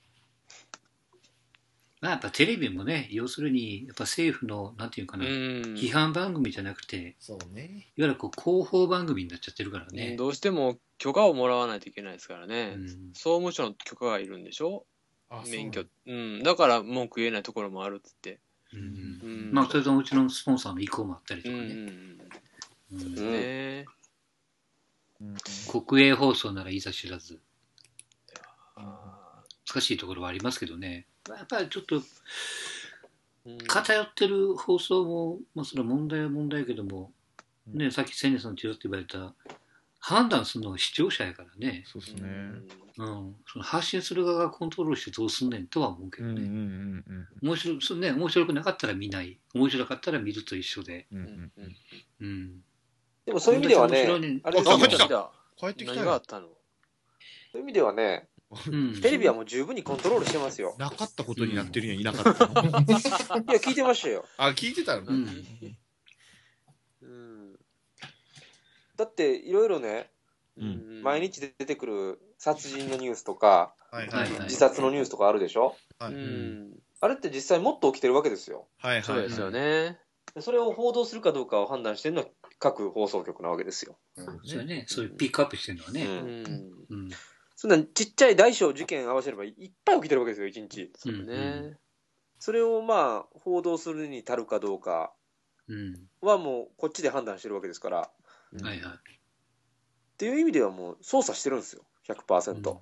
まあやっぱテレビもね、要するに、やっぱ政府の、なんていうかな、 うん。 批判番組じゃなくて、 そうね。 いわゆるこう広報番組になっちゃってるからね。 どうしても許可をもらわないといけないですからね。 うん総務省の許可がいるんでしょあ免許。うん。だから文句言えないところもあるっつって。 うんうん。 まあそれともうちのスポンサーの意向もあったりとうん。 かね。 うん。 うんそうね。 うん国営放送ならいざ知らず。 あ難しいところはありますけどね。やっぱりちょっとーうん偏ってる放送も、まあそれは問題は問題やけども、ね、さっき千年さんちらっと言われた、判断するのは視聴者やからね。 そうですね。 うん。その発信する側がコントロールしてどうすんねんとは思うけどうんうんうね。 んうん面白そうね、面白くなかったら見ない。面白かったら見ると一緒で。 うんううんんうんうん。 でもそういう意味ではねこんだけ面白いね、 あれですよあ帰ってきた来た帰ってきたよ。 何があったのそういう意味ではね、 うん。 テレビはもう十分にコントロールしてますよ。 なかったことになってるんや、いなかったの。 いや、聞いてましたよ。 あ、聞いてたのうん。 うん。だって、いろいろね、 うん毎日出てくる殺人のニュースとか、 はいはいはい自殺のニュースとかあるでしょ。 はういん。 あれって実際もっと起きてるわけですよ。 はいはい。 そうですよね。 でそれを報道するかどうかを判断してるのは各放送局なわけですよ。 そうやね。そういうピックアップしてるのはね。 うんうん。 うん。 そんなちっちゃい大小事件合わせればいっぱい起きてるわけですよ、一日。 そうね。 それをまあ、報道するに足るかどうかうん。 はもうこっちで判断してるわけですから。 はいはい。 っていう意味ではもう操作してるんですよ、ひゃくパーセント。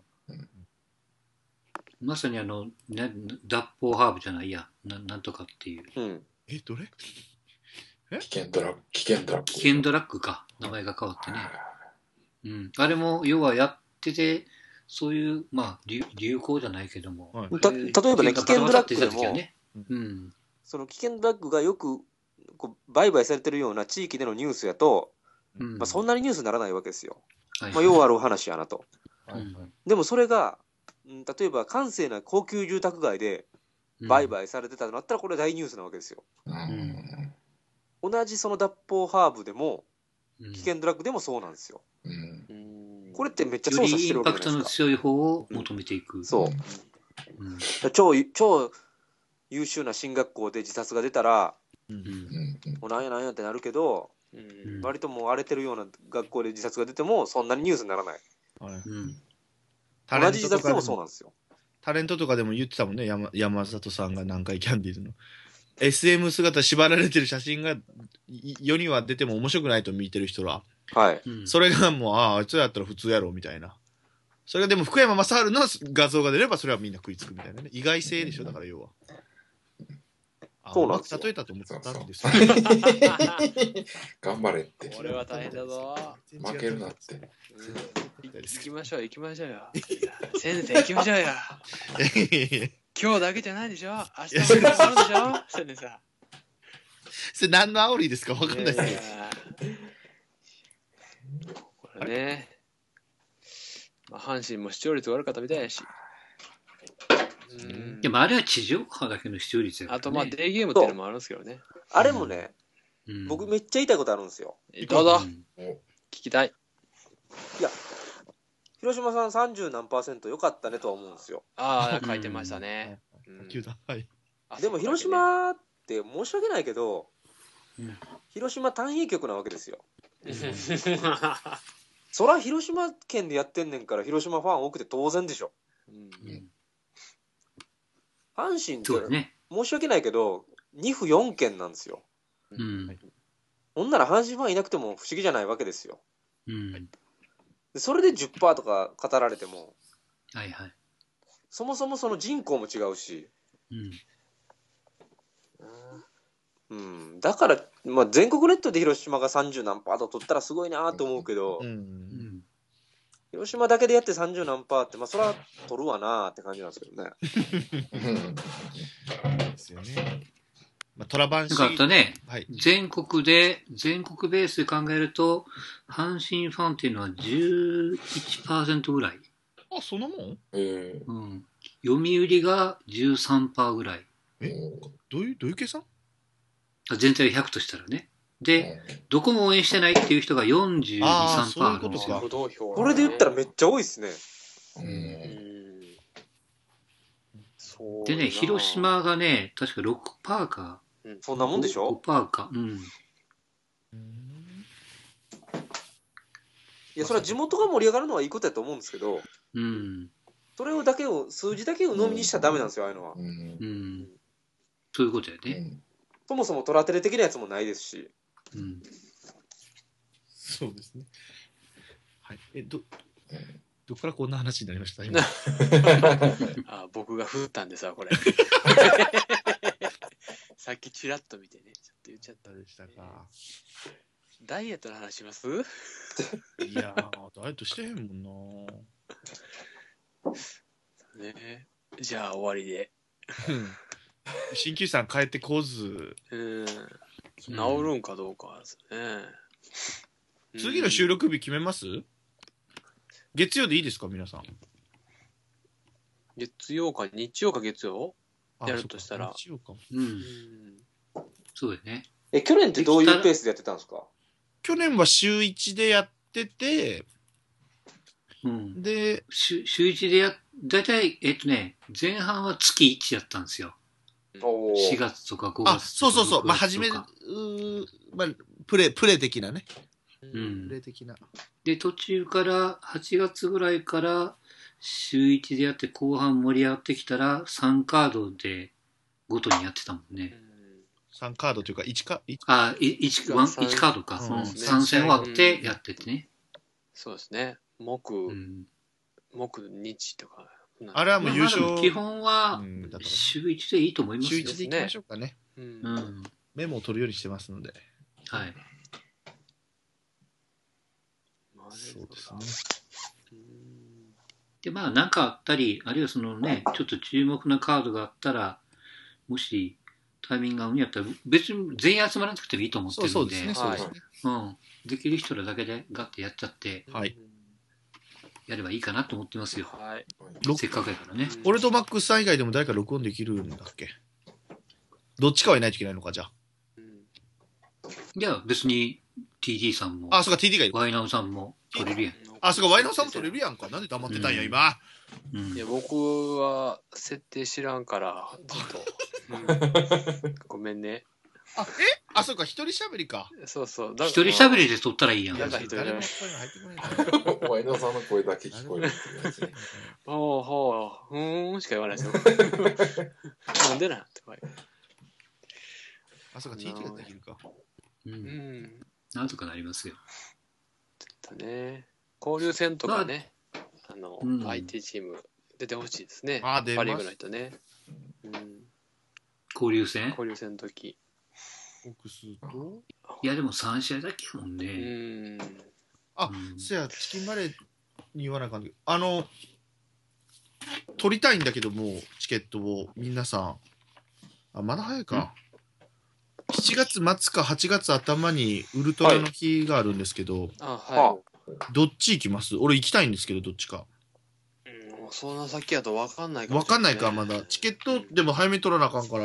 まさにあの、ね、脱法ハーブじゃないや。ななんとかっていう。 うん。 え、どれ危険ドラッグ、危険ドラッグ。 危険ドラッグか。名前が変わってね。うん。あれも、要はやってて、そういう、まあ、流流行じゃないけども。 はいた例えばね、危険ドラッグでも、 ね、うん。 その危険ドラッグがよくこう売買されてるような地域でのニュースやと、 うん。 まあ、そんなにニュースにならないわけですよ。 はいまあ、ようあるお話やなと。 はいはいでもそれが、うん例えば閑静な高級住宅街で売買されてたとなったら、これ大ニュースなわけですよ。 うん同じその脱法ハーブでも、 うん、 危険ドラッグでもそうなんですよ。 うんうんこれってめっちゃより操作してるインパクトわけじゃないですか。 の強い方を求めていく。 そう。 うん。 超、超優秀な進学校で自殺が出たら、 うん。 うんもうなんやなんやってなるけど、 うん割ともう荒れてるような学校で自殺が出ても、そんなにニュースにならない。 はいうん。 タ同じ自殺でもレントとかでもそうなんですよ。 タレントとかでも言ってたもんね、山山里さんが南海キャンディーズの。エスエム 姿縛られてる写真がい世には出ても面白くないと見てる人ら。 はい。 うん。 それがもう、ああ、あいつやったら普通やろ、みたいな。 それがでも福山雅治の画像が出ればそれはみんな食いつくみたいなね。意外性でしょ、だから要は。 そうなんですよ例えたと思ったんですよ。 頑張れって。 これは大変だぞ。 負けるなって。 うん行きましょう行きましょうよ。先生行きましょうよ。今日だけじゃないでしょ。明日もあるでしょ。先生さ。 それ何の煽りですかわかんないですけど。 これね。まあ、阪神も視聴率悪かったみたいやし。うん、 でもあれは地上波だけの視聴率やから、ね、 あとまあデーゲームっていうのもあるんですけどね。 あれもね、 うん、 僕めっちゃ言いたいことあるんですよ。 どうぞ、 うん、 聞きたい。 いや、広島さんさんじゅう何パーセント良かったねとは思うんですよ。 ああ、書いてましたね。 うん、はい、 でも広島って申し訳ないけど、 うん、 広島単位局なわけですよ。そら広島県でやってんねんから広島ファン多くて当然でしょ。うん、阪神って申し訳ないけどに府よん県なんですよ。 うん、 ほんなら阪神ファンいなくても不思議じゃないわけですよ。 うん、 でそれで じゅっパーセント とか語られても、 はいはい、 そもそもその人口も違うし、 うんうん、だから、まあ、全国ネットで広島がさんじゅう何パーと取ったらすごいなと思うけど、 うんうんうん広島だけでやってさんじゅう何パーって、まあ、それは取るわなーって感じなんですけどね。 ですよね。まあ、トラバンよかったね、 はい、 全国で、全国ベースで考えると、阪神ファンっていうのは じゅういちパーセント ぐらい。 あ、そんなもんえーうん。読売が じゅうさんパーセント ぐらい。 え、どういう、どういう計算？ 全体でひゃくとしたらね。で、どこも応援してないっていう人がよんじゅうに、さんパーセント あるんですよ。 これで言ったらめっちゃ多いですね。 うんうんそうでね、広島がね、確かろくパーセントか。 うん、そんなもんでしょ ?ごパーセント か。うん。 いや、それは地元が盛り上がるのはいいことやと思うんですけど、 うん。 それをだけを、数字だけを鵜呑みにしちゃダメなんですよ、ああいうのは。 うんうん。そういうことやね。 うんそもそもトラテレ的なやつもないですし。 うん。 そうですね。はい。え、ど、どっからこんな話になりました今。 あ、僕が振ったんですわ、これ。さっきチラッと見てね、ちょっと言っちゃったでしたか。 ダイエットの話します？ いやー、ダイエットしてへんもんな。 ね、じゃあ終わりで。 鍼灸師さん帰ってこず、 うん、治るんかどうかですね。 次の収録日決めます？月曜でいいですか皆さん？ 月曜か日曜か月曜やるとしたら。 日曜かも。 うん。そうだよね。 え、去年ってどういうペースでやってたんですか？ 去年は週いちでやってて、 うん、 で、 週いちでや、だいたい、えっとね、前半は月いちやったんですよ。しがつとかごがつとか。 あ、そうそうそう。まあ、初め、うまあ、プレ、プレ的なね。 うん。 プレ的な。 で、途中からはちがつぐらいから週いちでやって後半盛り上がってきたらさんカードでごとにやってたもんね。 さんカードというかいちか、 あ、いち、ワン、いちカードか。うん、さん戦終わってやっててね。 そうですね。木、うん、木、日とか。 あれはもう優勝。 まあ、基本は週いちでいいと思いますよ。 週いちでいきましょうかね。 うん。 メモを取るようにしてますので。 はい。 そうですね。 で、まあ、なんかあったり、あるいはそのね、ちょっと注目なカードがあったら、もしタイミングが合うんやったら、別に全員集まらなくてもいいと思ってるんで、 そうですね、そうですね。 うん。できる人らだけでガッてやっちゃって、 はい。 やればいいかなと思ってますよ。 はい。 せっかくやからね。 俺とマックスさん以外でも誰か録音できるんだっけ？どっちかはいないといけないのか、じゃあ。 じゃあ別に ティーディー さんも。 あ、そうか、ティーディー がいる。 ワイナオさんも取れるやん。 あ、そうか、ワイナオさんも取れるやんか。なんで黙ってたんや、今。 うん、いや、僕は設定知らんから、ちょっと。うん、ごめんね。 あ、えあ、そうか、一人喋りか。 そうそう。 一人喋りで撮ったらいいやん。 誰も声が入ってこない。ワイナオさんの声だけ聞こえるっていうやつね。 ほうほう、ふーんしか言わないですよ。なんでなんて声。 あ、そうか、ティーディー ができるか。 うん。うん、なんとかなりますよ。 ちょっとね、交流戦とかね、あの、 うん、 相手チーム出てほしいですね。 あ、出ます。 パリーグの人ね。うん、 交流戦交流戦の時。 ホークスといや、でもさん試合だけもんね。 うん。 あ、うん、そや、チキンバレーに言わなあかんけど、あの、取りたいんだけども、チケットを、皆さん。あ、まだ早いか。しちがつ末かはちがつ頭にウルトラの日があるんですけど、はい、 あ、はい。 どっち行きます？俺行きたいんですけど、どっちか。 うん、そんな先やと分かんないかもしれない。分かんないか、まだ。チケットでも早めに取らなあかんから。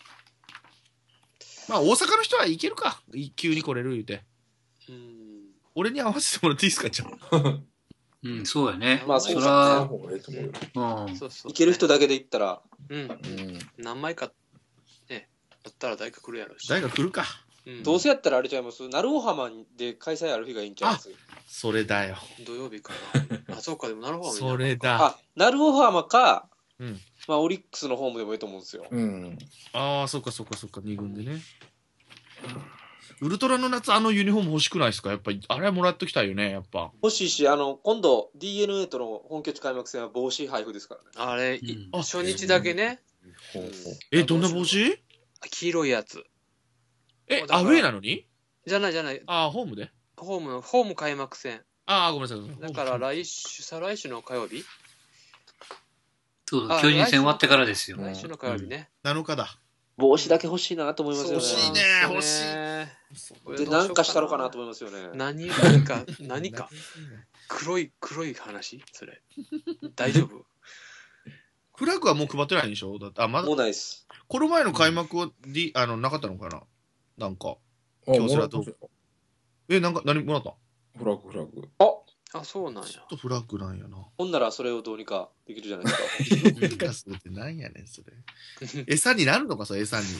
まあ、大阪の人は行けるか。急に来れる言うて。うん、俺に合わせてもらっていいですか、じゃあ。 うん、そうやね。 まあ、そうだね。行ける人だけで行ったら。 うん。うん、何枚か、ね、だったら誰か来るやろし。 誰か来るか。 うん、どうせやったらあれちゃいます。鳴尾浜で開催ある日がいいんちゃいます。 それだよ。 土曜日かな。あ、そうか、でも鳴尾浜それだ。 あ、鳴尾浜か、 うん、 まあ、オリックスのホームでもいいと思うんですよ。 うん、ああ、そっかそっかそっか、に軍でね。ウルトラの夏、あのユニフォーム欲しくないですか？やっぱり、あれはもらっときたいよね、やっぱ。 欲しいし、あの、今度、ディーエヌエー との本拠地開幕戦は帽子配布ですからね。 あれ、うん、初日だけね。 うん、え、どんな帽子？ 黄色いやつ。 え、アウェーなのに？ じゃないじゃない。 ああ、ホームで？ ホームの、ホーム開幕戦。 ああ、ごめんなさい。 だから来週、再来週の火曜日？ そう、巨人戦終わってからですよ。 来週の火曜日ね。 うん、なのかだ。 帽子だけ欲しいなと思いますよね。 欲しいね、欲しい。 で、何かしたのかなと思いますよね。 何、何か、何か。黒い、黒い話それ。大丈夫？ フラッグはもう配ってないんでしょ？だってあ、まだ。 もうないです。 この前の開幕は、うん、あの、なかったのかな？なんか。京セラと。え、なんか、何もらった？ フラッグ、フラッグ。 ああ、そうなんや。 ちょっとフラッグなんやな。 ほんならそれをどうにかできるじゃないですか。 どうにかするってなんやねん、それ。餌になるのか、それ、餌に。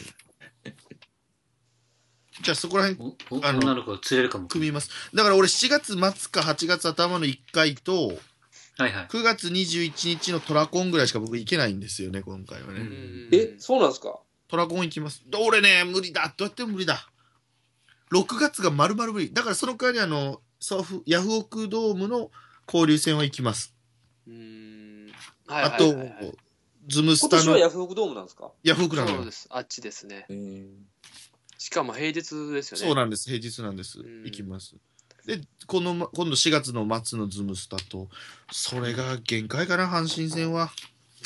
じゃあそこら辺、 あの、女の子釣れるかも。 組みます。だから俺しちがつ末かはちがつ頭のいっかいと、 はいはい、 くがつにじゅういちにちのトラコンぐらいしか僕行けないんですよね、今回はね。 え、そうなんですか？ トラコン行きます。俺ね、無理だ。どうやっても無理だ。ろくがつが丸々無理。だからその代わりあの、ソフヤフオクドームの交流戦は行きます。 うーん。 はいはいはいはい、あと、ズムスタの。 今年はヤフオクドームなんですか？ ヤフオクなのよ。 そうです。あっちですね。しかも平日ですよね。 そうなんです。平日なんです。行きます。で、この、今度しがつの末のズムスタと、それが限界かな、阪神戦は。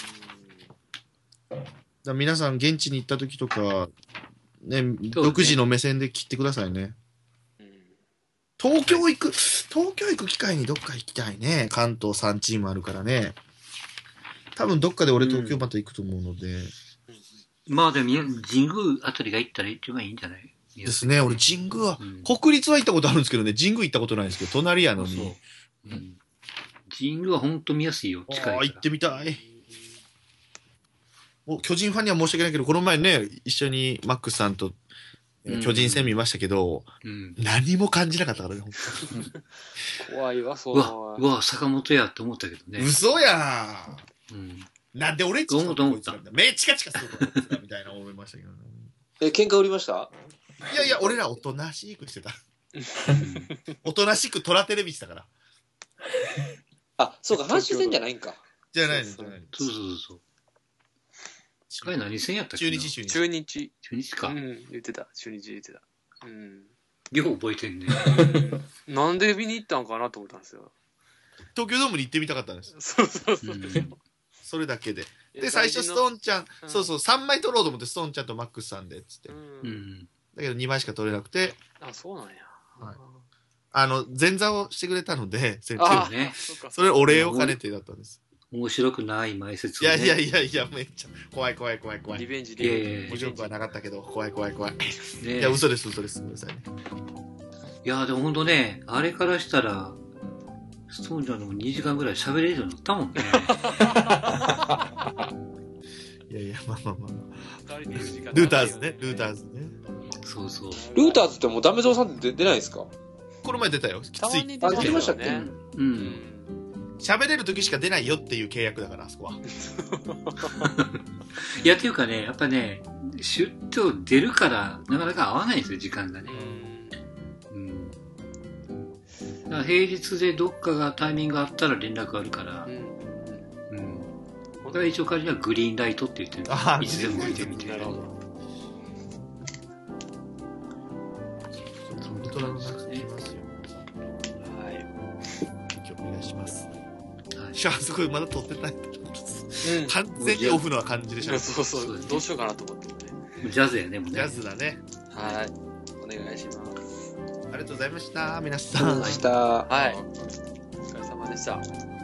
だ皆さん現地に行った時とか、ね、独自の目線で切ってくださいね。東京行く、東京行く機会にどっか行きたいね。関東さんチームあるからね。多分どっかで俺東京また行くと思うので。 うん、まあでも、神宮あたりが行ったら一番いいんじゃないですね。俺神宮は、うん、国立は行ったことあるんですけどね、神宮行ったことないんですけど、隣やのに。そううん、神宮は本当見やすいよ。近いから。 ああ、行ってみたい。お巨人ファンには申し訳ないけど、この前ね、一緒にマックスさんと、巨人戦見ましたけど、うん、何も感じなかったからね、本当怖いわ、そうわ。うわ、坂本やって思ったけどね。 嘘やー、うん、 なんで俺ちょっと思った。 目チカチカすると思ったみたいな思いましたけどね。 え、喧嘩売りました？ いやいや、俺らおとなしくしてた。おとなしくトラテレビしたから。 あ、そうか、阪神戦じゃないんか。 じゃないの、じゃないの。 そうそうそう。あれ何戦やったっけ？ 中日、中日。 中日。 中日か。 うん、言ってた。中日言ってた。うん。 よう覚えてんね。 なんで見に行ったんかなと思ったんですよ。 東京ドームに行ってみたかったんです。 そうそうそう。うん、 それだけで。で、最初ストーンちゃん、うん、そうそう、さんまい取ろうと思って、ストーンちゃんとマックスさんで、つって。うん。だけどにまいしか取れなくて。 あ、そうなんや。 はい。あの、前座をしてくれたので、 先生ね。 それお礼を兼ねてだったんです。 面白くない前説を、ね。いやいやいやいや、めっちゃ、怖い怖い怖い怖い。 リベンジリベンジ。 面白くはなかったけど、怖い怖い怖い。ね、いや、嘘です、嘘です。ごめんなさいね。 いや、でもほんとね、あれからしたら、ストーンちゃんのにじかんぐらい喋れるようになったもんね。 いやいや、まあまあまあまあ。ルーターズね、ルーターズね。 そうそう。 ルーターズってもうダメゾウさんって出ないですか？ この前出たよ。きつい。 あ、出ましたっけ？ うん。 喋れる時しか出ないよっていう契約だから、あそこは。 いや、っていうかね、やっぱね、出張出るから、なかなか合わないんですよ、時間がね。うん。 だから平日でどっかがタイミングがあったら連絡あるから、 うん。 うん。僕は一応彼にはグリーンライトって言ってるんあーいつでも見てみて。 なるほど。 ウルトラの中にいますよ。 はい。 ぜひお願いします。 はいしかもすごいまだ撮ってない。 うん。 完全にオフの感じでしょ。 そうそう。どうしようかなと思ってもね。 ジャズやね、もうね。 ジャズだね。 はい。お願いします。 ありがとうございました。皆ありがとうさんございま。した。 はい。お疲れ様でした。